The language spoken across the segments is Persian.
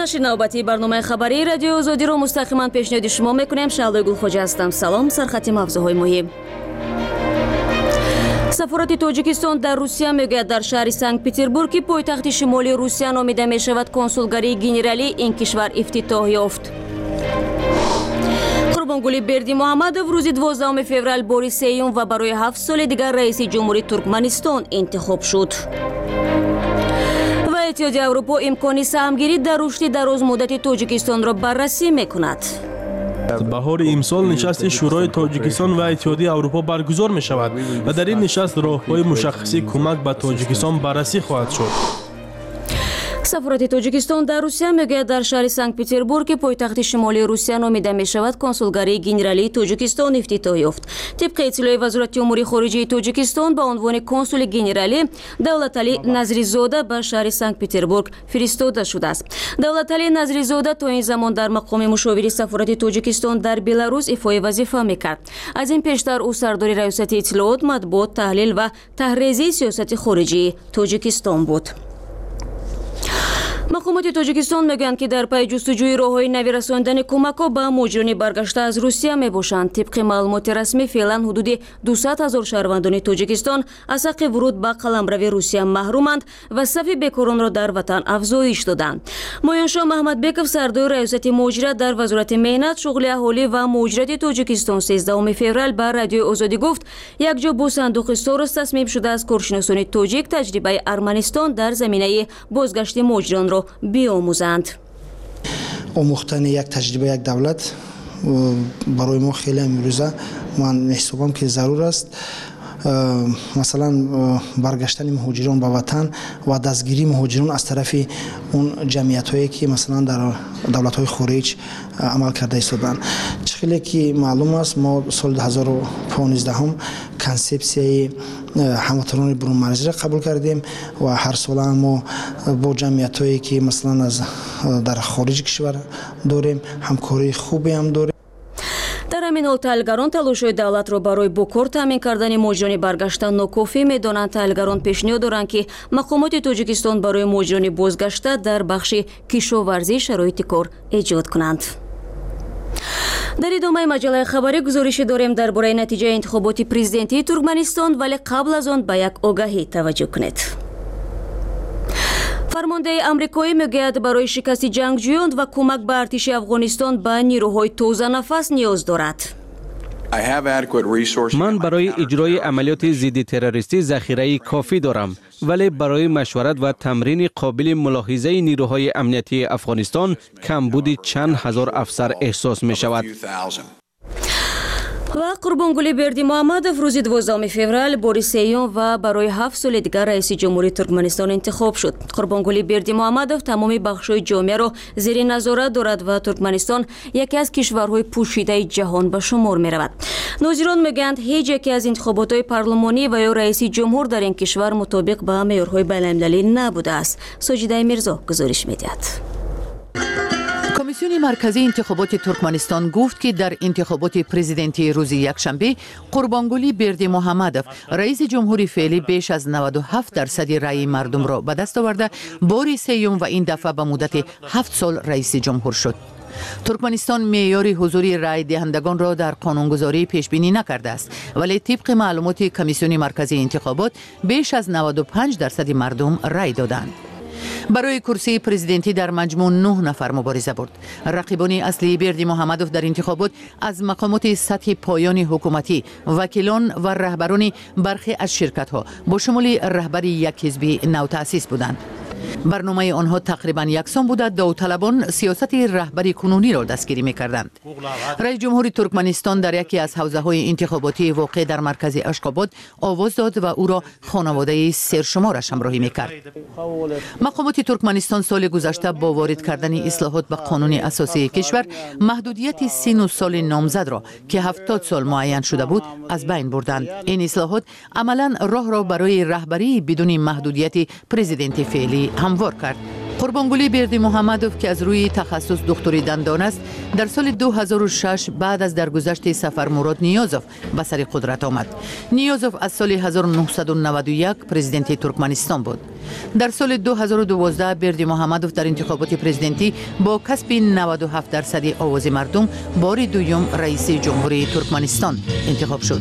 نشر نوبتی برنامه خبری رادیو آزادی رو مستقیما پیشنهاد شما میکنیم. شعله گلخوجه هستم. سلام. سرخط موضوعهای مهم. سفارت تاجیکستان در روسیه میگوید در شهر سنت پتربورگ پایتخت شمالی روسیه نامیده می شود کنسولگری گنرالی این کشور افتتاح یافت. قربانگلی بردی محمدов روز 12 فوریه بار سیوم و برای 7 سال دیگر رئیس جمهوری ترکمنستان انتخاب شد. و اتحادیه اروپا امکان سهمگیری در رشد دراز مدت تاجیکستان را بررسی میکند. بهار امسال نشست شورای تاجیکستان و اتحادیه اروپا برگزار می شود و در این نشست راههای مشخصی کمک به تاجیکستان بررسی خواهد شد. سفارت تاجیکستان در روسیه میگوید در شهر سنت پتربورگ پایتخت شمالی روسیه نامیده می شود کنسولگری گنرالی تاجیکستان افتتاح یافت. طبق اطلاع وزارت امور خارجه تاجیکستان به عنوان کنسول گنرالی دولتعلی نظریزاده به شهر سنت پتربورگ فرستاده شده است. دولتعلی نظریزاده تا این زمان در مقام مشاور سفارت تاجیکستان در بلاروس ایفای وظیفه میکرد. از این پیشتر او سردار ریاست اطلاعات، مطبوعات، تحلیل و تحریزی سیاست خارجی تاجیکستان بود. مقامات تاجیکستان میگویند که در پی جستجوی راههای نوی رساندن کمک‌ها به مهاجران برگشته از روسیه میباشند. طبق معلومات رسمی فعلا حدود 200,000 شهروندان تاجیکستان از حق ورود به قلمرو روسیه محرومند و صف بیکاران را در وطن افزایش دادند. مایانشاه محمدبکov سردار ریاست مهاجرت در وزارت مهنت، شغل اهالی و مهاجرت تاجیکستان 13 فوریه به رادیو آزادی گفت یک جا با صندوق سارس تصمیم شده از کارشناسان تاجیک تجربه ارمنستان در زمینه بازگشت مهاجران را بیاموزند. آموختن یک تجربه یک دولت برای ما خیلی امروزه من محسوبم که ضرور است. مثلا برگشتن مهاجران به وطن و دستگیری مهاجران از طرف اون جمعیت هایی که مثلا در دولت های خارج عمل کرده ایستادن. خیلی که معلوم است ما سال 2015 هم کنسپسیای هموطنان برون مرزی را قبول کردیم و هر سال ما با جمعیت هایی که مثلا از در خارج کشور داریم همکاری خوبی هم داریم. در همین حال تحلیلگران تلاش‌های دولت را برای با کار تامین کردن مهاجران برگشته ناکافی می‌دانند. تحلیلگران پیشنهاد دارند که مقامات تاجیکستان برای مهاجران بازگشته در بخش کشاورزی شرایط کار ایجاد کنند. در ادامه مجله خبری گزارش داریم درباره نتیجه انتخابات پرزیدنتی ترکمنستان، ولی قبل از آن به یک آگهی توجه کنید. فرمانده امریکایی میگوید برای شکست جنگجویان و کمک به ارتش افغانستان به نیروهای تازه نفس نیاز دارد. من برای اجرای عملیات ضد تروریستی ذخیره کافی دارم، ولی برای مشورت و تمرین قابل ملاحظه نیروهای امنیتی افغانستان کمبود چند هزار افسر احساس می شود. و قربانگلی بردی محمدov روز 12 فوریه بار سیوم و برای 7 سال دیگر رئیس جمهوری ترکمنستان انتخاب شد. قربانگلی بردی محمدov تمامی بخش‌های جامعه را زیر نظارت دارد و ترکمنستان یکی از کشورهای پوشیده جهان به شمار می‌رود. ناظران میگویند هیچ یکی از انتخابات‌های پارلمانی و یا رئیس جمهور در این کشور مطابق با معیارهای بین‌المللی نبوده است. ساجده میرزا گزارش می‌دهد. کمیسیون مرکزی انتخابات ترکمنستان گفت که در انتخابات پرزیدنتی روز یکشنبه قربانگلی بردی محمدov رئیس جمهوری فعلی بیش از 97% رأی مردم را به دست آورده بار سیوم و این دفعه به مدت 7 سال رئیس جمهور شد. ترکمنستان معیار حضور رأی دهندگان را در قانونگذاری پیش بینی نکرده است، ولی طبق معلومات کمیسیون مرکزی انتخابات بیش از 95% مردم رأی دادند. برای کرسی پرزیدنتی در مجموع 9 نفر مبارزه برد. رقیبان اصلی بردی محمدov در انتخابات از مقامات سطح پایان حکومتی، وکیلان و رهبران برخی از شرکت‌ها با شمول رهبر یک حزب نوتأسیس بودند. برنامه آنها تقریبا یکسان بوده. داوطلبان سیاست رهبری کنونی را دستگیری می‌کردند. رئیس جمهور ترکمنستان در یکی از حوزه‌های انتخاباتی واقع در مرکز اشخاباد آواز داد و او را خانواده سرشمارش همراهی می‌کرد. مقامات ترکمنستان سال گذشته با وارد کردن اصلاحات به قانون اساسی کشور محدودیت سن و سال نامزد را که 70 سال معین شده بود از بین بردند. این اصلاحات عملاً راه را برای رهبری بدون محدودیت پرزیدنت فعلی هموار کرد. قربانگلی بردی محمدوف که از روی تخصص دکتری دندان است، در سال 2006 بعد از درگذشت سفرمراد نیازوف به سر قدرت آمد. نیازوف از سال 1991 پرزیدنت ترکمنستان بود. در سال 2012 بردی محمدوف در انتخابات پرزیدنتی با کسب 97% آواز مردم بار دوم رئیس جمهوری ترکمنستان انتخاب شد.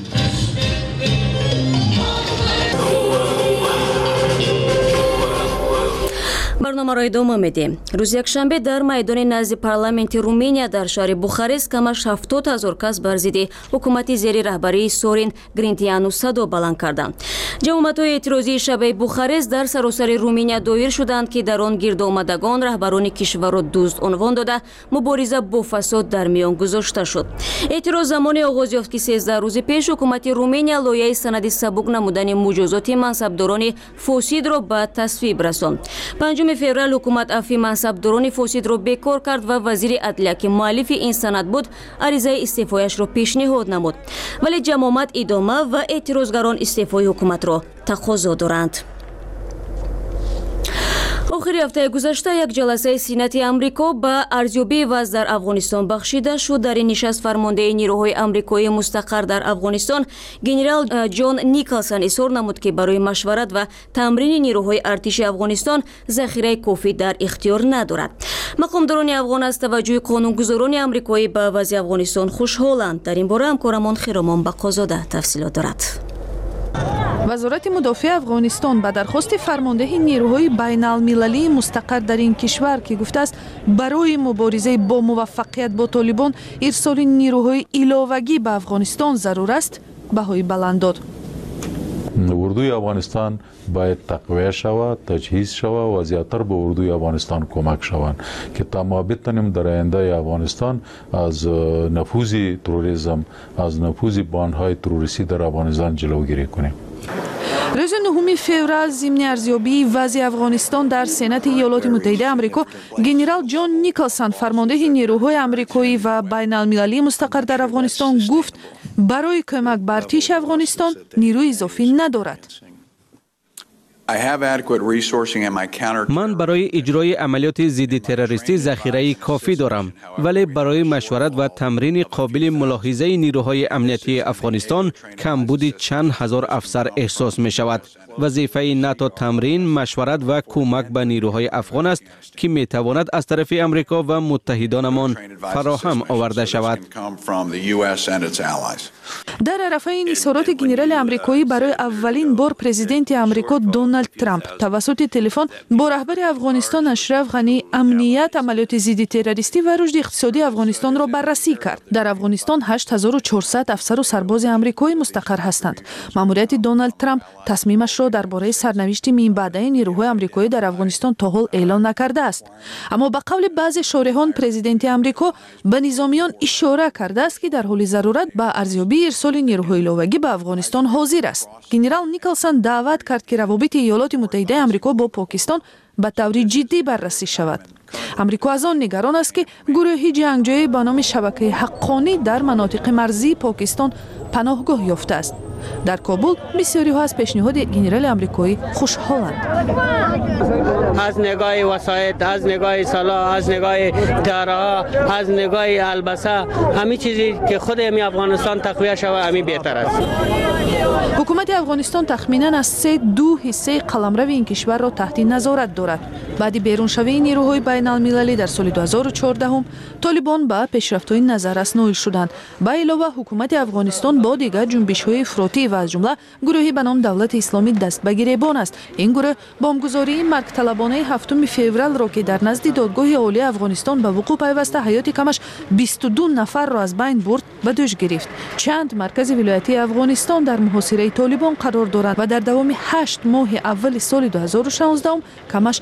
برنامه را ادامه میدیم. روز یکشنبه در میدان نزد پارلمانت رومانیا در شهر بوخارست کمش 70,000 کس بر ضد حکومت زیر رهبری سورین گرینتیانو صدا بلند کردند. جمعیت‌های اعتراضی شبه بوخارست در سراسر رومانیا دایر شدند که در آن گرد آمدگان رهبران کشور را دزد عنوان داده مبارزه با فساد در میان گذاشته شد. اعتراض زمانی آغاز یافت که 13 روز پیش حکومت رومانیا لایحه سند سبک نمودن مجازات منصبداران فاسد را به تصویب رساند. 5 فوریه حکومت عفو منصبداران فاسد را بیکار کرد و وزیر عدلیه که مؤلف این سند بود عریضه استعفایش را پیشنهاد نمود، ولی جماعت ادامه و اعتراضگران استعفای حکومت را تقاضا دارند. آخر هفته گذشته یک جلسه سینات آمریکا به ارزیابی وضع در افغانستان بخشیده شد. در این نشست فرمانده نیروهای آمریکایی مستقر در افغانستان گنرال جان نیکلسون اظهار نمود که برای مشورت و تمرین نیروهای ارتش افغانستان ذخیره کافی در اختیار ندارد. مقامداران افغان از توجه قانونگذاران آمریکایی به وضع افغانستان خوشحالند. در این باره همکارمان خیرامان بقازاده تفصیلات دارد. وزارت مدافع افغانستان به درخواست فرمانده نیروهای بین المللی مستقر در این کشور که گفته است برای مبارزه با موفقیت با طالبان ارسال نیروهای علاوگی به افغانستان ضرور است، بهای بلند داد. اردوی افغانستان باید تقویه شود، تجهیز شود و زیاتر به اردوی افغانستان کمک شوند که تا ما بتونیم در آینده افغانستان از نفوذ تروریسم، از نفوذ باندهای تروریستی در افغانستان جلوگیری کنیم. روز 9 فوریه ضمن ارزیابی وضع افغانستان در سنات ایالات متحده آمریکا گنرال جان نیکلسون فرمانده نیروهای آمریکایی و بین المللی مستقر در افغانستان گفت برای کمک به ارتش افغانستان نیروی اضافی ندارد. من برای اجرای عملیات ضد تروریستی ذخیره کافی دارم، ولی برای مشورت و تمرین قابل ملاحظه نیروهای امنیتی افغانستان کمبود چند هزار افسر احساس می شود. وظیفه ناتو تمرین، مشورت و کمک به نیروهای افغان است که می تواند از طرف امریکا و متحدانمان فراهم آورده شود. در عرفه این اظهارات گنرال آمریکایی برای اولین بار پرزیدنت آمریکا دونالد ترامپ توسط تلفن با رهبر افغانستان اشرف غنی امنیت، عملیات ضد تروریستی و رشد اقتصادی افغانستان را بررسی کرد. در افغانستان 8400 افسر و سرباز آمریکایی مستقر هستند. ماموریت دونالد ترامپ تصمیمش را درباره سرنوشت بعدی نیروهای آمریکایی در افغانستان تا حال اعلام نکرده است. اما به قول بعضی شارحان پرزیدنت آمریکا به نظامیان اشاره کرده است که در حال ضرورت به ارزیابی ارسال نیروهای علاوگی به افغانستان حاضر است. گنرال نیکلسون دعوت کرد که روابط ایالات متحده آمریکا با پاکستان به طور جدی بررسی شود. آمریکا از آن نگران است که گروهی جنگجوی با نام شبکه حقانی در مناطق مرزی پاکستان پناهگاه یافته است. در کابل بسیاری ها از پیشنهاد گنرال آمریکایی خوشحالند. از نگاه وسایل، از نگاه سلاح، از نگاه دارا، از نگاه البسه، همه چیزی که خود افغانستان تقویه شود همی بهتر است. حکومت افغانستان تخمینا از 2 حصه قلمرو این کشور را تحت نظارت دارد. بعد بیرون شوی نیروهای بین المللی در سال 2014 طالبان به پیشرفت‌های نظررس نائل شدند. به علاوه حکومت افغانستان با دیگر جنبش‌های افراطی و از جمله گروهی به نام دولت اسلامی دست به گریبان است. این گروه بمبگذاری مرگ طلبانه 7 فوریه را که در نزد دادگاه عالی افغانستان به وقوع پیوسته حیات کمش 22 نفر را از بین برد به دوش گرفت. چند مرکز ولایتی افغانستان در محاصره طالبان قرار دارند و در دوام 8 ماه اول سال 2016 کمش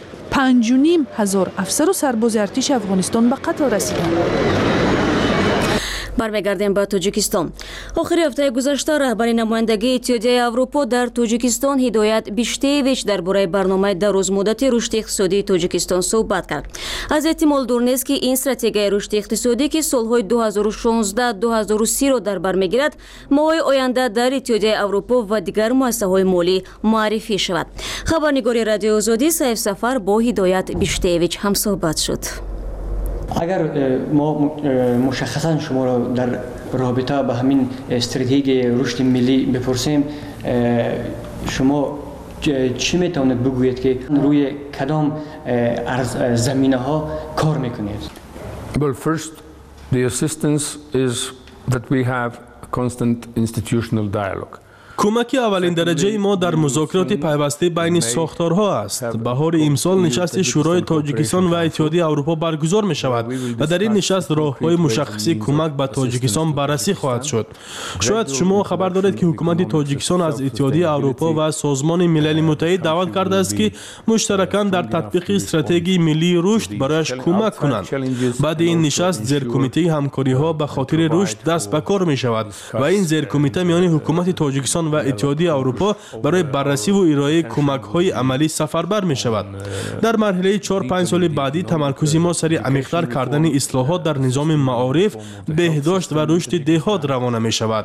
5,500 افسر و سرباز ارتش افغانستان به قتل رسیدند. برمیگردیم به تاجیکستان. آخر هفته گذشته رهبر نمایندگی اتحادیه اروپا در تاجیکستان هدایت بیشتیویچ درباره برنامه درازمدتی رشد اقتصادی تاجیکستان صحبت کرد. از احتمال دور نیست که این استراتژی رشد اقتصادی که سالهای 2016-2030 را در بر میگیرد ماهای آینده در اتحادیه اروپا و دیگر مؤسسه‌های مالی معرفی شود. خبرنگار رادیو آزادی سیف سفر با هدایت بیشتیویچ هم صحبت شد. اگر ما مشخصا شما را در رابطه به همین استراتژی رشد ملی بپرسیم، شما چی میتونید بگویید که روی کدام زمینه ها کار میکنید؟ Well, first, the assistance is that we have constant institutional dialogue. کمک اولین درجه ما در مذاکرات پیوسته بین ساختارها است. بهار امسال نشست شورای تاجیکستان و اتحادیه اروپا برگزار می شود و در این نشست راههای مشخصی کمک به تاجیکستان بررسی خواهد شد. شاید شما خبر دارید که حکومت تاجیکستان از اتحادیه اروپا و سازمان ملل متحد دعوت کرده است که مشترکاً در تطبیق استراتژی ملی رشد برایش کمک کنند. بعد این نشست زیر کمیته همکاری ها به خاطر رشد دست به کار می شود و این زیر کمیته میان حکومت تاجیکستان و اتحادیه اروپا برای بررسی و ارائه کمک‌های عملی سفربر می شود. در مرحله 4-5 سال بعدی تمرکز ما سری عمیق‌تر کردن اصلاحات در نظام معارف، بهداشت و رشد دهات روانه می شود.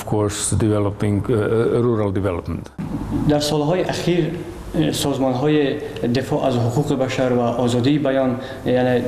در سالهای اخیر سازمان‌های دفاع از حقوق بشر و آزادی بیان یعنی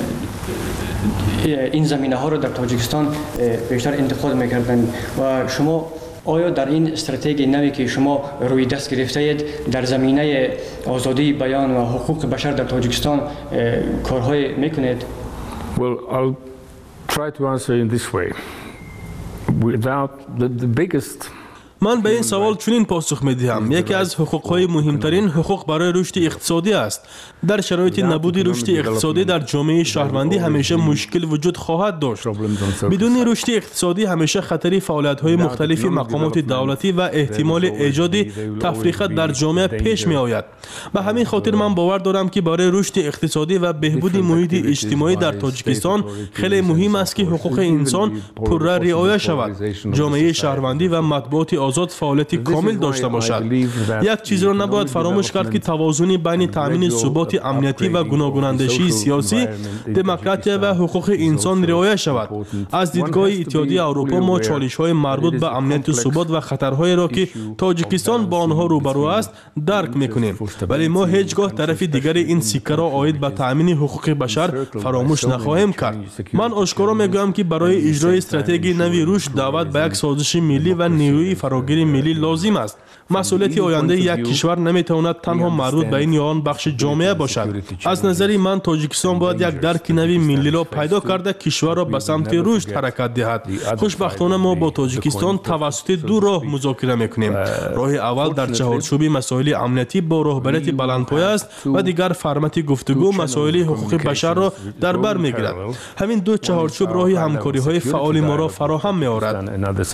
این زمینه‌ها را در تاجیکستان بیشتر انتقاد می‌کردند و شما آیا در این استراتژی نوی که شما روی دست گرفته اید در زمینه آزادی بیان و حقوق بشر در تاجیکستان کارهای میکنید؟ Well, I'll try to answer in this way. Without the biggest من به این سوال چنین پاسخ می‌دهم: یکی از حقوق‌های مهمترین حقوق برای رشد اقتصادی است. در شرایط نبود رشد اقتصادی در جامعه شهروندی همیشه مشکل وجود خواهد داشت. بدون رشد اقتصادی همیشه خطر فعالیت‌های مختلف مقامات دولتی و احتمال ایجاد تفریقات در جامعه پیش می‌آید. به همین خاطر من باور دارم که برای رشد اقتصادی و بهبود محیط اجتماعی در تاجیکستان خیلی مهم است که حقوق انسان پررا رعایت شود. جامعه شهروندی و مطبوعات آزاد فعالیت کامل داشته باشد. یک چیز را نباید فراموش کرد که توازن بین تامین ثبات امنیتی و گوناگون‌اندیشی سیاسی، دموکراسی و حقوق انسان رعایت شود. از دیدگاه اتحادیه اروپا ما چالش‌های مربوط به امنیت و ثبات و خطرهایی را که تاجیکستان با آنها روبرو است درک می‌کنیم، ولی ما هیچگاه طرف دیگر این سکه را عاید به تامین حقوق بشر فراموش نخواهیم کرد. من آشکارا میگویم که برای اجرای استراتژی نوی رشد دعوت به یک سازش ملی و نیروی فراگیر ملی لازم است. مسئولیت آینده یک کشور نمیتواند تنها مربوط به این یا آن بخش جامعه باشد. از نظر من تاجیکستان باید یک درک نوی ملی را پیدا کرده کشور را به سمت رشد حرکت دهد. خوشبختانه ما با تاجیکستان توسط دو راه مذاکره میکنیم. راه اول در چهارچوب مسائل امنیتی با راهبریت بلندپایه است و دیگر فرمت گفتگو مسائل حقوق بشر را در بر میگیرد. همین دو چهارچوب راه همکاری های فعال ما را فراهم میآورد.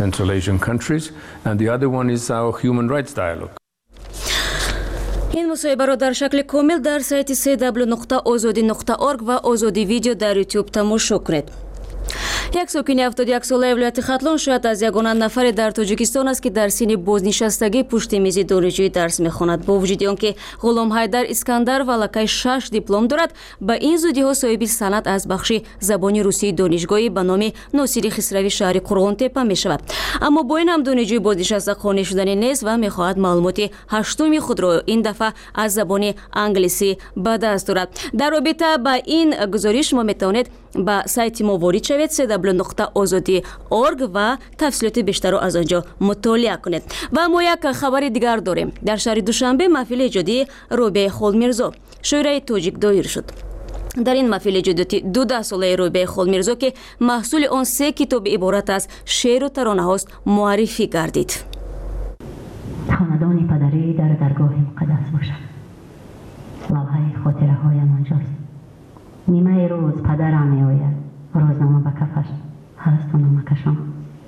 این مصاحبه را در شکل کامل در سایت www.azadi.org و آزادی ویدیو در یوتیوب تماشا کنید. یک ساکن 71 ساله ولایت ختلان شاید از یگانه نفر در تاجیکستان است که در سن بازنشستگی پشت میز دانشجویی درس میخواند. با وجود آنکه غلام حیدر اسکندر ولکه 6 دیپلم دارد، به این زودی ها صاحب سند از بخش زبان روسی دانشگاهی به نام ناصری خسروی شهر قرغن‌تپه میشود. اما با این هم دانشجوی بازنشسته خانه شدنی نیست و میخواهد معلومات هشتم خود را این دفعه از زبان انگلیسی به دست دارد. در رابطه با این گزارش ما میتوانید به سایت ما وارد شوید www.azadi.org و تفصیلات بیشتر را از آنجا مطالعه کنید. و ما یک خبر دیگر داریم. در شهر دوشنبه محفل ایجادی روبه خولمیرزا شورای تاجیک دایر شد. در این محفل ایجادی 12 ساله روبه خولمیرزا که محصول آن 3 کتاب عبارت از شعر و ترانه هاست معرفی گردید. خاندان پدری در درگاه مقدس باشد. لوحه خاطره هایم آنجاست. نیمه روز پدرم می آید. روزنامه به کفش هست و نامه کشم.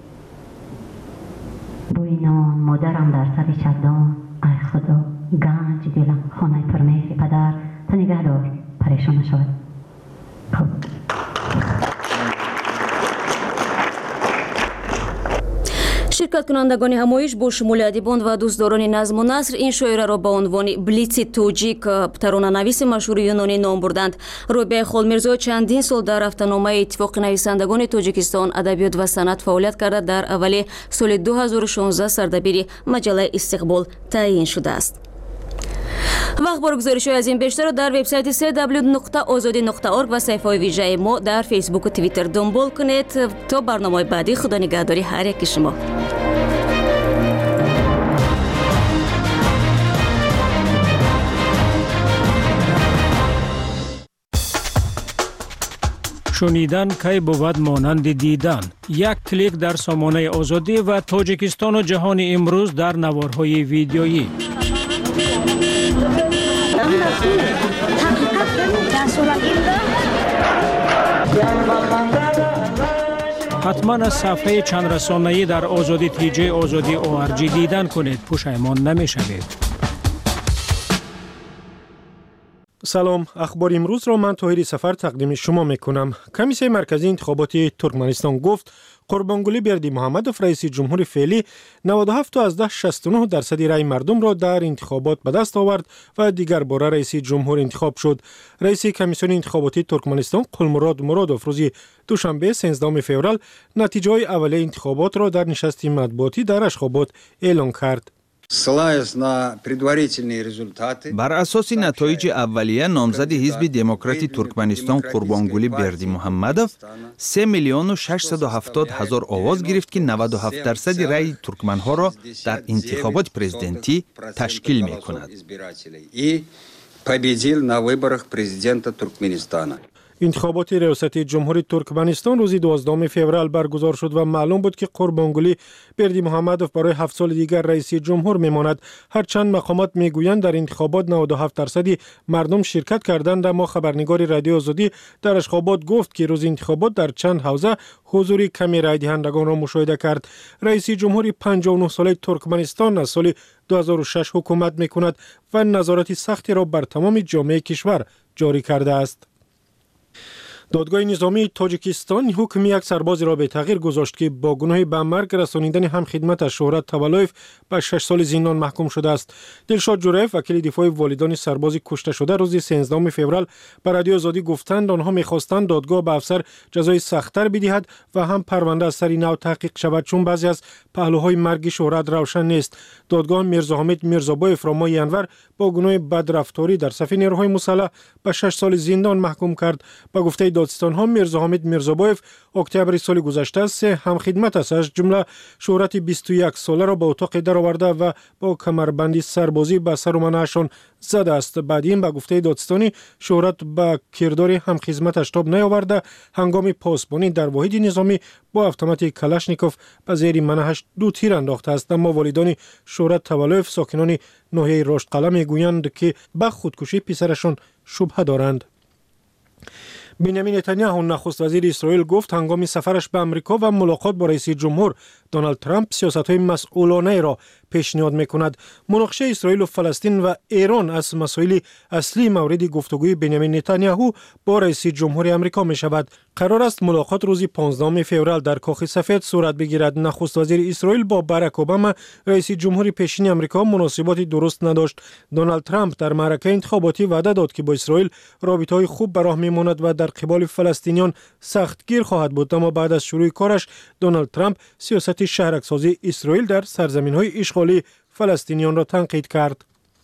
بوی نان مادرم در سر چدان. ای خدا گنج دلم خانه پرمهر پدر تا نگه دار پریشان نشود. شرکت کنندگان همایش با شمول ادیبان و دوستداران نظم و نثر این شاعره را با عنوان بلیتس توجیک ترانه‌نویس مشهور یونانی نام بردند. رابعه خالمیرزا چندین سال در هفته‌نامه اتفاق نویسندگان تاجیکستان ادبیات و صنعت فعالیت کرده در اول سال 2016 سردبیر مجله استقبال تعیین شده است. وقت بار گزارش‌های از این بیشتر را در وبسایت www.azadi.org و صفحه ویژه ما در فیسبوک و توییتر دنبال کنید. تا برنامه بعدی، خدا نگهداری هر یک شما. شنیدن کی بود مانند دیدن. یک کلیک در سامانه آزادی و تاجیکستان و جهان امروز در نوارهای ویدیویی. حتما از صفحه چند رسانه‌ای در آزادی تیجی آزادی ORG دیدن کنید، پشیمان نمی‌شوید. سلام، اخبار امروز را من طاهری سفر تقدیم شما میکنم. کمیسیون مرکزی انتخابات ترکمنستان گفت قربانگلی بردیمحمدوف رئیس جمهور فعلی 97.69% رای مردم را در انتخابات به دست آورد و دیگر باره رئیس جمهور انتخاب شد. رئیس کمیسیون انتخاباتی ترکمنستان قلمراد مرادوف روز دوشنبه 13 فوریه نتیجه های اولیه انتخابات را در نشست مطبوعاتی در اشخاباد اعلام کرد. بر اساس نتایج اولیه نامزد حزب دموکراتی ترکمنستان قربانگلی بردیمحمدوف 3,670,000 آواز گرفت که 97% رای ترکمنها را در انتخابات پرزیدنتی تشکیل می کند. انتخابات ریاست جمهوری ترکمنستان روز 12 فوریه برگزار شد و معلوم بود که قربانگلی بردیمحمدوف برای 7 سال دیگر رئیس جمهور میماند. هرچند مقامات میگویند در انتخابات 97% مردم شرکت کردند، اما خبرنگار رادیو آزادی در اشخاباد گفت که روز انتخابات در چند حوزه حضور کمی رای دهندگان را مشاهده کرد. رئیس جمهوری 59 ساله ترکمنستان از سال 2006 حکومت میکند و نظارت سختی را بر تمام جامعه کشور جاری کرده است. دادگاه نظامی تاجیکستان حکم یک سرباز را به تغییر گذاشت که با گناه به مرگ رسانیدن هم خدمت شهرت تولایف به 6 سال زندان محکوم شده است. دلشاد جورایف وکیل دفاع والدان سرباز کشته شده روز 13 فوریه به رادیو آزادی گفتند آنها می‌خواستند دادگاه به افسر جزای سخت‌تر بدهد و هم پرونده از سر نو تحقیق شود، چون بعضی از پهلوهای مرگ شهرت روشن نیست. دادگاه میرزا حامد میرزابایف را ماه انور با گناه بدرفتاری در صف نیروهای مسلح به 6 سال زندان محکوم کرد. با گفته دادستان ها میرزا حامد میرزابایف اکتبر سال گذشته سه هم خدمت است، از جمله شهرت 21 ساله را به اتاق درآورده و با کمربندی سربازی به سر و منه‌شان زده است. بعد این با گفته دادستانی شهرت به کردار هم خدمتش تاب نیاورده، هنگام پاسبانی در واحد نظامی با اتومات کلاشنیکوف به زیر منهش 2 تیر انداخته است. اما والدان شهرت تولایف ساکنان ناحیه رشتقلعه میگویند که به خودکشی پسرشان شبهه دارند. بنیامین نتانیاهو نخست وزیر اسرائیل گفت هنگام سفرش به امریکا و ملاقات با رئیس جمهور دونالد ترامپ سیاست‌های مسئولانه را پیشنهاد می‌کند. مناقشه اسرائیل و فلسطین و ایران از مسائل اصلی مورد گفتگوی بنیامین نتانیاهو با رئیس جمهور آمریکا می‌شود. قرار است ملاقات روز 15 فوریه در کاخ سفید صورت بگیرد. نخست وزیر اسرائیل با باراک اوباما رئیس جمهور پیشین آمریکا مناسبات درست نداشت. دونالد ترامپ در معرکه انتخاباتی وعده داد که با اسرائیل رابطه‌های خوب به راه می‌ماند و در قبال فلسطینیان سختگیر خواهد بود، اما بعد از شروع کارش دونالد ترامپ سیاست شهرکسازی اسرائیل در سرزمین‌های اشغالی فلسطینیان را تنقید کرد.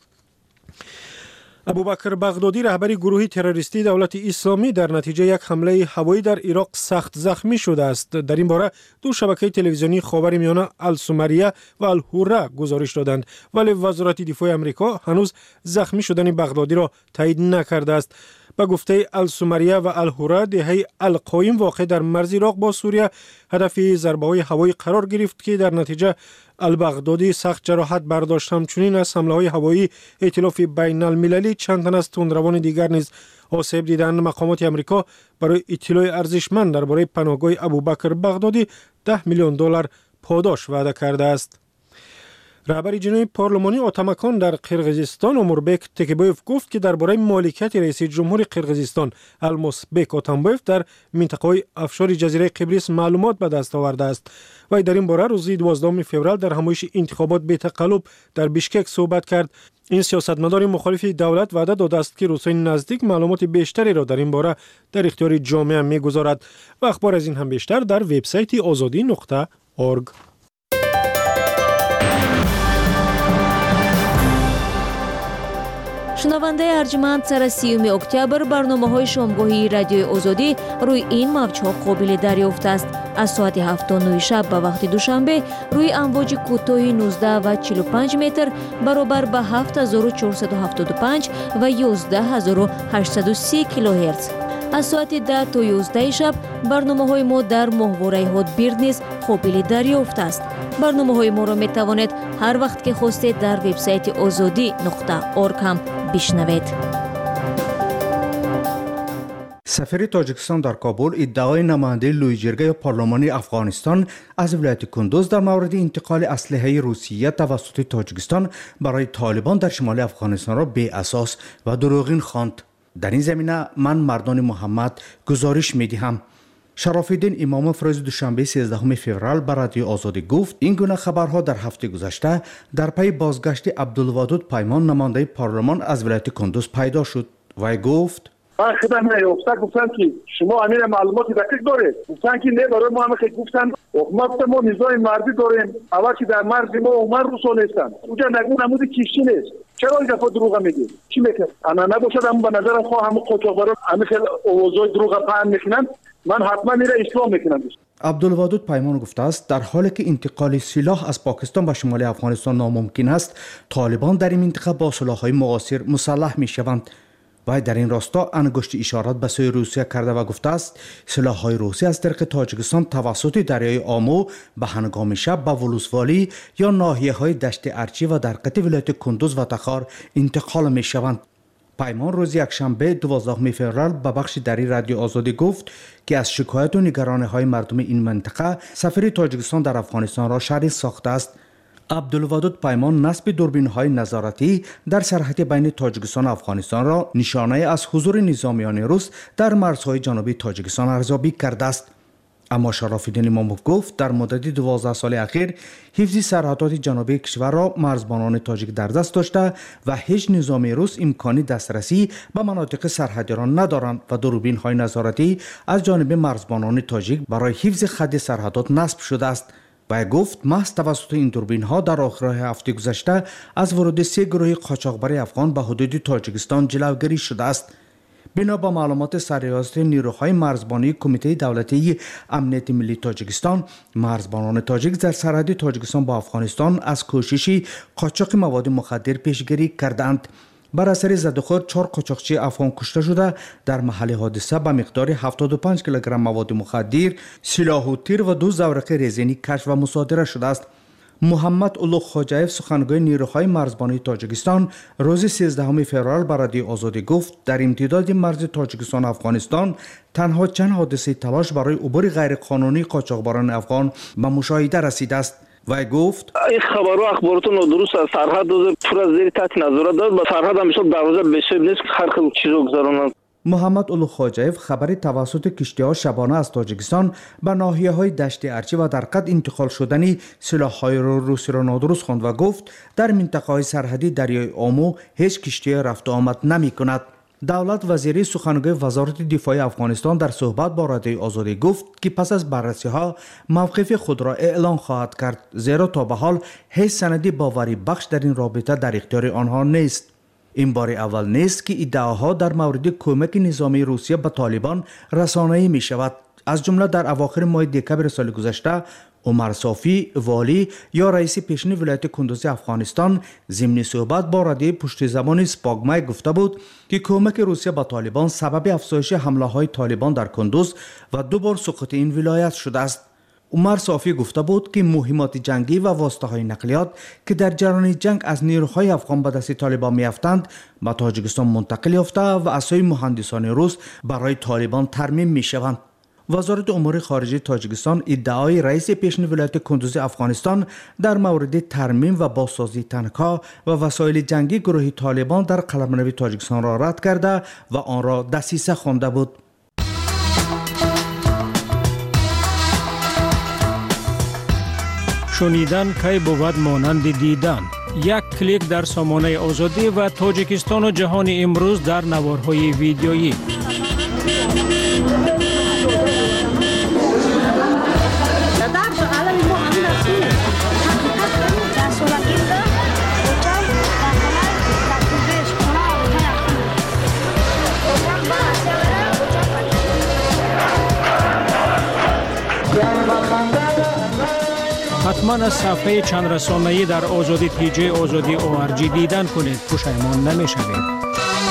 ابوبکر بغدادی رهبر گروه تروریستی دولت اسلامی در نتیجه یک حمله هوایی در عراق سخت زخمی شده است. در این باره 2 شبکه تلویزیونی خاورمیانه السومریه و الهوره گزارش دادند، ولی وزارت دفاع آمریکا هنوز زخمی شدن بغدادی را تایید نکرده است. با گفته السومریه و الهوره دهه القایم واقع در مرز عراق با سوریه هدف ضربه‌های هوایی قرار گرفت که در نتیجه البغدادی سخت جراحت برداشت. همچنین از حمله‌های هوایی ائتلاف بین المللی چند تن از تندروان دیگر نیز آسیب دیدند. مقامات آمریکا برای اطلاع ارزشمند درباره پناهگاه ابوبکر بغدادی $10 میلیون پاداش وعده کرده است. رهبر جنوبی پارلمانی اتامکان در قرقیزستان اموربک تکیبویف گفت که درباره مالکیت رئیس جمهور قرقیزستان المسبک اتامبویف در منطقه افشار جزیره قبرس معلومات به دست آورده است. و در این باره روز 12 فوریه در همایش انتخابات به تقلب در بیشکک صحبت کرد. این سیاستمدار مخالف دولت وعده داده است که روزهای نزدیک معلومات بیشتری را در این باره در اختیار جامعه می‌گذارد. و اخبار از این هم بیشتر در وبسایت azadi.org. شنونده ارجمند، سر 30 اکتبر برنامه‌های شامگاهی رادیوی آزادی روی این موج‌ها قابل دریافت است. از ساعت 7:09 شب به وقت دوشنبه روی امواج کوتاه 19 و 45 متر برابر به 7475 و 11830 کیلوهرتز. از ساعت 10 تا 11 شب برنامه‌های ما در ماهواره هاتبیرد نیز قابل دریافت است. برنامه‌های ما را می‌توانید هر وقت که خواستید در وبسایت azadi.org هم بشنوید. سفیر تاجیکستان در کابل ادعای نماینده لویجرگه پارلمانی افغانستان از ولایت کندوز در مورد انتقال اسلحه روسیه توسط تاجیکستان برای طالبان در شمال افغانستان را بی اساس و دروغین خواند. در این زمینه من مردان محمد گزارش می‌دهم. شراف‌الدین امام روز دوشنبه 13 فوریه به رادیو آزادی گفت این گونه خبرها در هفته گذشته در پی بازگشت عبدالودود پیمان نماینده پارلمان از ولایت کندوز پیدا شد. وی گفت من خدمت نیافتم گفتن که شما امیر معلومات دقیق دارید. گفتن که نه، برای ما هم گفتن حکومت ما نظام مردی داریم. اول که در مرز ما عمر روسا نیستن. اونجا نگو نمود کشتی نیست. چرا این دفعه دروغ میگید؟ چی میگه؟ انا نباشد هم به نظر خود هم قاچاقبران همین خیلی اوضاع دروغ پهن میکنن. من حتما میره اسلام میکنم. عبدالودود پیمان گفته است در حالی که انتقال سلاح از پاکستان به شمال افغانستان ناممکن است، طالبان در این منطقه با سلاح‌های معاصر مسلح میشوند. و در این راستا انگشت اشارت به سوی روسیه کرده و گفته است سلاح‌های روسی از طریق تاجیکستان توسط دریای آمو به هنگام شب به ولوسوالی یا ناحیه‌های دشت ارچی و در قطع ولایت کندوز و تخار انتقال می‌شوند. پیمان روز یکشنبه 12 فوریه به بخش دری رادیو آزادی گفت که از شکایت و نگرانی‌های مردم این منطقه سفیر تاجیکستان در افغانستان را شریک ساخته است. عبدالودود پیمان نصب دوربین‌های نظارتی در سرحد بین تاجیکستان و افغانستان را نشانه از حضور نظامیان روس در مرزهای جنوبی تاجیکستان ارزیابی کرده است. اما شراف‌الدین اماموف گفت در مدت 12 سال اخیر حفظ سرحدات جنوبی کشور را مرزبانان تاجیک در دست داشته و هیچ نظامی روس امکانی دسترسی به مناطق سرحدی را ندارند و دوربین‌های نظارتی از جانب مرزبانان تاجیک برای حفظ خط سرحدات نصب شده است. و گفت محض توسط این دوربین ها در آخر هفته گذشته از ورود 3 گروه قاچاقبر افغان به حدود تاجیکستان جلوگیری شده است. بنا به معلومات سرریاست نیروهای مرزبانی کمیته دولتی امنیت ملی تاجیکستان، مرزبانان تاجیک در سرحد تاجیکستان با افغانستان از کوشش قاچاق مواد مخدر پیشگیری کردند. بر اثر زدخور 4 قاچاقچی افغان کشته شده. در محل حادثه به مقدار 75 کیلوگرم مواد مخدر، سلاح و تیر و 2 زورق رزینی کشف و مصادره شده است. محمد اولو خوجایف سخنگوی نیروهای مرزبانی تاجیکستان روز 13 فوریه به رادیو آزادی گفت در امتداد مرز تاجیکستان و افغانستان تنها چند حادثه تلاش برای عبور غیرقانونی قاچاقبران افغان به مشاهده رسیده است. و گفت این خبرها اخبارات نادرست است. سرحد پر از زیر تحت نظارت داشت. با سرحد همیشه دروازه بسیار نیست که هر خیلی چیزو گذارونند. محمد اولو خوجایف خبری توسط کشتی‌ها شبانه از تاجیکستان به ناحیه‌های دشت ارچی و در قد انتقال شدنی سلاح‌های روسی را نادرست خواند و گفت در منطقه‌های سرحدی دریای آمو هیچ کشتی رفت و آمد نمی‌کند. دولت وزیری سخنگوی وزارت دفاع افغانستان در صحبت با رادیو آزادی گفت که پس از بررسی‌ها موقف خود را اعلان خواهد کرد، زیرا تا به حال هیچ سندی باوری بخش در این رابطه در اختیار آنها نیست. این بار اول نیست که ادعاها در مورد کمک نظامی روسیه به طالبان رسانه‌ای می شود. از جمله در اواخر ماه دکبر سال گذشته عمر صافی والی یا رئیس پیشین ولایت کندوز افغانستان ضمن صحبت با رادیو پشت زمان سپاگمای گفته بود که کمک روسیه به طالبان سبب افزایش حمله‌های طالبان در کندوز و 2 بار سقوط این ولایت شده است. عمر صافی گفته بود که مهمات جنگی و واسطه‌های نقلیات که در جریان جنگ از نیروهای افغان به دست طالبان می‌افتند به تاجیکستان منتقل یافته و از سوی مهندسان روس برای طالبان ترمیم می‌شوند. وزارت امور خارجه تاجیکستان ادعای رئیس پیشین ولایت کندوز افغانستان در مورد ترمیم و بازسازی تانک‌ها و وسایل جنگی گروه طالبان در قلمرو تاجیکستان را رد کرده و آن را دسیسه خوانده بود. شنیدن کی بود مانند دیدن. یک کلیک در سامانه آزادی و تاجیکستان و جهان امروز در نوارهای ویدیویی. حتما از صفحه چند رسانه‌ای در آزادی پیجی آزادی ORG دیدن کنید. پشیمان نمی‌شوید.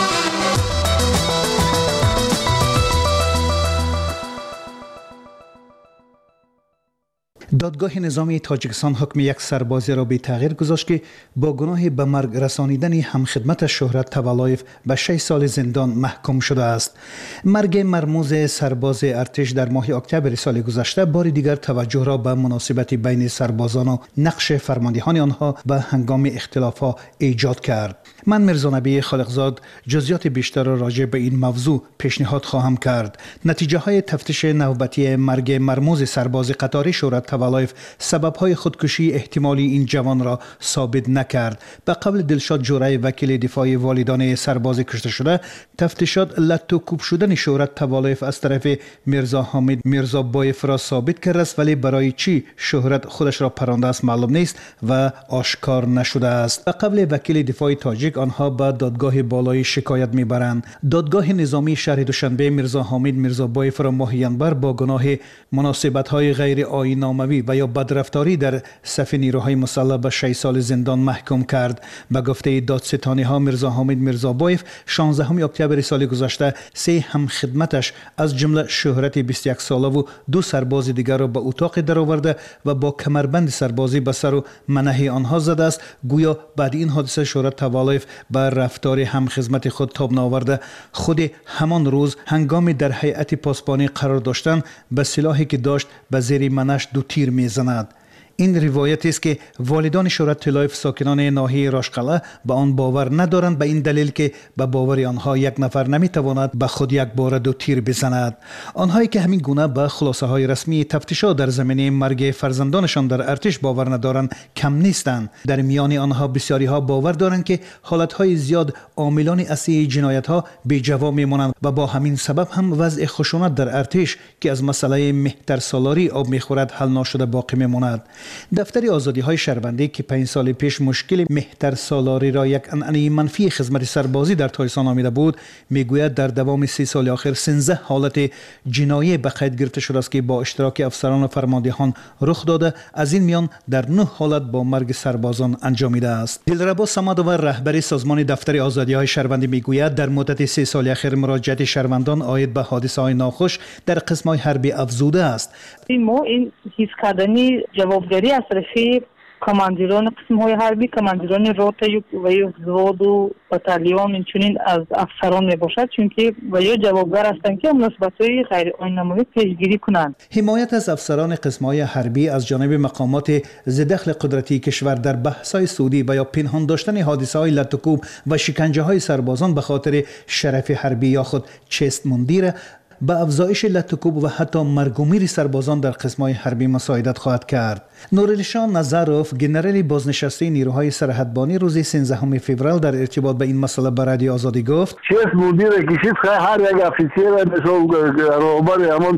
دادگاه نظامی تاجیکستان حکم یک سربازی را بی تغییر گذاشت که با گناه به مرگ رسانیدن همخدمت شهرت تولایف به 6 سال زندان محکوم شده است. مرگ مرموز سرباز ارتش در ماه اکتبر سال گذشته بار دیگر توجه را به مناسبت بین سربازان و نقش فرماندهان آنها به هنگام اختلافات ایجاد کرد. من میرزا نبی خالقزاد جزئیات بیشتر را راجع به این موضوع پیشنهاد خواهم کرد. نتیجه های تفتیش نوبتی مرگ مرموز سرباز قطاری شهرت تولایف سبب‌های خودکشی احتمالی این جوان را ثابت نکرد. به قول دلشاد جورای وکیل دفاع والدان سرباز کشته شده، تفتیشات لطو کوب شدن شهرت تولایف از طرف میرزا حامد میرزا بایف را ثابت کرده است، ولی برای چی شهرت خودش را پرانده است معلوم نیست و آشکار نشده است. به قول وکیل دفاع تاجیک، آنها به دادگاه بالای شکایت میبرند. دادگاه نظامی شهر دوشنبه میرزا حامد میرزا بایف را ماه ینبر با گناه مناسبت‌های غیر آیین‌ناموی و یا بدرفتاری در صف نیروهای مسلح به 6 سال زندان محکوم کرد. به گفته دادستانی‌ها، میرزا حامد میرزا بایف 16 اکتبر سال گذشته 3 همخدمتش از جمله شهرت 21 ساله و 2 سرباز دیگر را به اتاق درآورده و با کمربند سربازی به سر و منه آنها زده است. گویا بعد این حادثه شهرت تولایف به رفتار همخدمت خود تاب نآورده. خود همان روز هنگام در هیئت پاسبانی قرار داشتن به سلاحی که داشت به زیر منش 2 تیر میزند. این روایت است که والدان شهرت تولایف ساکنان ناحیه راشقله به آن باور ندارند، به این دلیل که به باور آنها یک نفر نمیتواند به خود یک بار 2 تیر بزند. آنهایی که همین گونه به خلاصه های رسمی تفتیشات در زمینه مرگ فرزندانشان در ارتش باور ندارند کم نیستند. در میان آنها بسیاری ها باور دارند که حالت های زیاد عاملان اصلی جنایت ها بی جواب میمانند و با همین سبب هم وضع خشونت در ارتش که از مسئله مهترسالاری آب میخورد حل نشده باقی میماند. دفتر آزادی‌های شهروندی که 5 سال پیش مشکل مهترسالاری را یک عنعنه منفی خدمت سربازی در تاجیکستان نامیده بود، میگوید در دوام 30 سال آخر 13 حالت جنایی به قید گرفته شده است که با اشتراک افسران و فرماندهان رخ داده. از این میان در 9 حالت با مرگ سربازان انجامیده است. دلربا صمدوی رهبر سازمان دفتر آزادی‌های شهروندی میگوید در مدت 3 سال اخیر مراجعت شهروندان عاید به حادثه‌های ناخوش در قسم‌های حربی افزوده است. این حس کردنی جوابداری از طرف کماندیران قسم‌های حربی، کماندیران روته و وзвод و بتالیون اینچنین از افسران میباشد، چون که و یا جوابگر هستند که مناسبت‌های غیر آیین‌ناموی پیشگیری کنند. حمایت از افسران قسم‌های حربی از جانب مقامات ذدخل قدرتی کشور در بحث‌های سودی و یا پنهان داشتن حادثه‌های لطوکوب و شکنجه‌های سربازان به خاطر شرف حربی یا خود چست مندیر به افزایش لطوکوب و حتی مرگ و میر سربازان در قسم‌های حربی مساعدت خواهد کرد. نورالشان نظروف، ژنرال بازنشسته نیروهای سرحدبانی، روز 13 فوریه در ارتباط به این مسئله به رادیو آزادی گفت: چست مدیر کشید هر یک افسر مثل روبر همون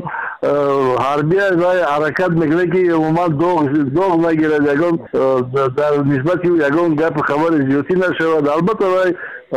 حربی رای حرکت میکنه که عموما دوغ نگیرد، یکم در نسبت یکم گپ خبر زیادی نشود. البته رای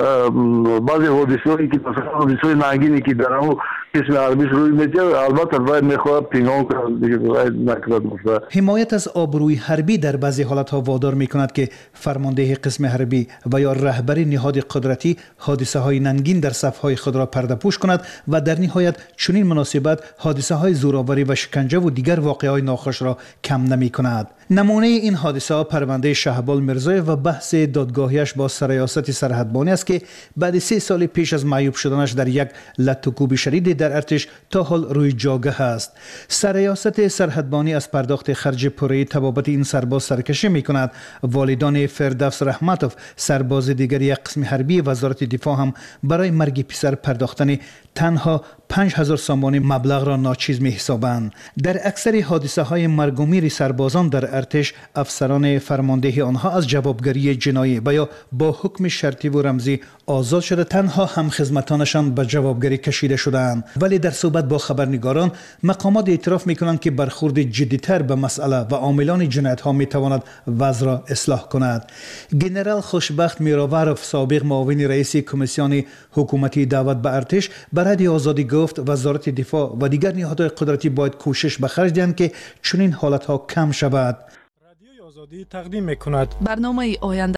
بعضی حادثه‌ای که حادثه‌های ننگینی که در اون قسم حربی روی میشه، البته رای میخواد پنهان کنه دیگه رای نکنه. حمایت از آبروی حربی در بعضی حالت‌ها وادار می‌کند که فرمانده قسم حربی و یا رهبر نهاد قدرتی حادثه‌های ننگین در صف‌های خود را پرده‌پوش کند و در نهایت چنین مناسبت حادثه‌های زورآوری و شکنجه و دیگر واقعه‌های ناخوش را کم نمی‌کند. نمونه این حادثه پرونده شهبال میرزایی و بحث دادگاهیش با سرایاست سرحدبانی است که بعد 3 سال پیش از معیوب شدنش در یک لطوکوب شدید در ارتش تا حال روی جاگه است. سرریاست سرحدبانی از پرداخت خرج پوره تبابت این سرباز سرکشی می‌کند. والدان فردوس رحمتوف سرباز دیگر یک قسم حربی وزارت دفاع هم برای مرگ پسر پرداختن تنها 5000 سامانی مبلغ را ناچیز می حسابند. در اکثر حادثه های مرگ و میر سربازان در ارتش افسران فرمانده آنها از جوابگری جنایی و یا با حکم شرطی و رمزی آزاد شده، تنها همخدمتانشان به جوابگری کشیده شدند. ولی در صحبت با خبرنگاران مقامات اعتراف می کنند که برخورد جدیتر به مسئله و عاملان جنایت ها می تواند وضع را اصلاح کند. گنرال خوشبخت میراورف سابق معاون رئیس کمیسیون حکومتی دعوت به ارتش برای آزادی گفت وزارت دفاع و دیگر نهادهای قدرتی باید کوشش به خرج دهند که چنین حالتها کم شود. رادیوی آزادی تقدیم می‌کند برنامه آینده